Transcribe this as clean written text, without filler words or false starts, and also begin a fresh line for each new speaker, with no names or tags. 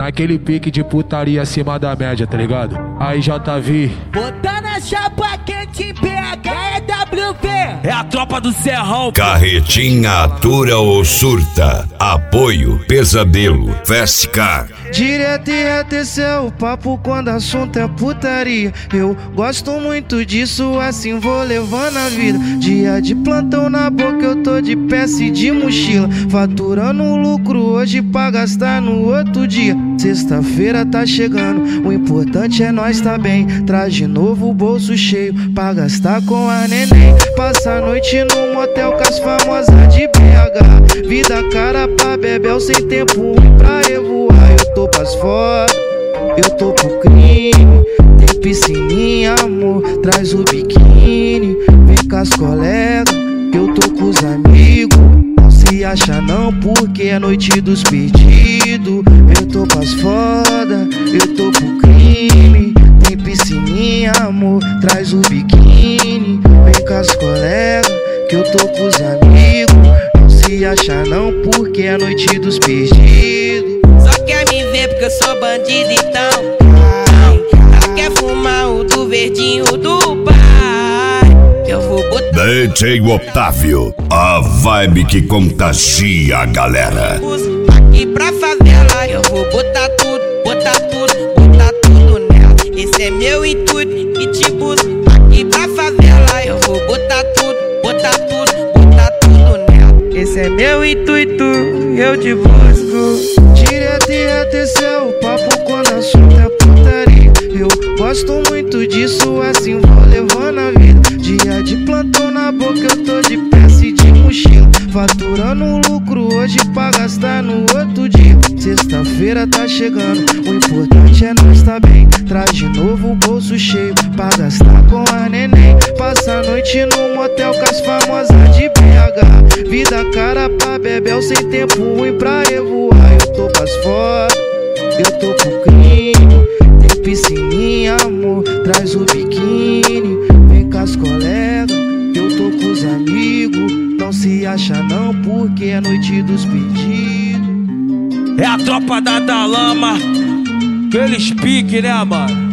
naquele pique de putaria acima da média, tá ligado? Aí JV,
botando a chapa quente em PH é WV.
É a tropa do Serrão.
Carretinha atura ou surta. Apoio Pesadelo Fast Car.
Direto e reto, esse é o papo quando assunto é putaria. Eu gosto muito disso, assim vou levando a vida. Dia de plantão na boca, eu tô de peça e de mochila, faturando lucro hoje pra gastar no outro dia. Sexta-feira tá chegando, o importante é nós tá bem. Traz de novo o bolso cheio pra gastar com a neném. Passa a noite no motel com as famosas de BH. Vida cara pra bebel sem tempo ruim pra revoar. Eu tô pras fodas, eu tô pro crime. Tem piscininha, amor, traz o biquíni. Vem com as colegas, eu tô com os amigos. Não se acha não, porque é noite dos perdidos. Eu tô pras foda, eu tô pro crime. Tem piscininha, amor, traz o biquíni. Vem com as colegas, que eu tô com os amigos. Não se acha não, porque é noite dos perdidos.
Só quer me ver porque eu sou bandido, então só quer fumar o do verdinho do pai. Eu vou botar
DJ Otávio, a vibe que contagia a galera.
aqui pra favela. Eu vou botar tudo, botar tudo, botar tudo nela. Esse é meu intuito e te busco aqui pra favela. Eu vou botar tudo, botar tudo, botar tudo nela. Esse é meu intuito, eu te busco.
Direto e reto, esse é o papo quando assunto é putaria. Eu gosto muito disso, assim vou levando a vida. Dia de plantão na boca, eu tô de peça e de mochila, faturando lucro hoje pra gastar no outro dia. Sexta-feira tá chegando, o importante é nós tá bem. Traz de novo o bolso cheio pra gastar com a neném. Passa a noite no motel com as famosas de BH. Vida cara pra bebel sem tempo ruim pra revoar. Eu tô pras fodas, eu tô pro crime. Tem piscininha, amor, traz o biquíni. Vem com as colegas, eu tô com os amigos. Não se acha não, porque é noite dos pedidos.
É a tropa da Lama. Aqueles pique, né, mano?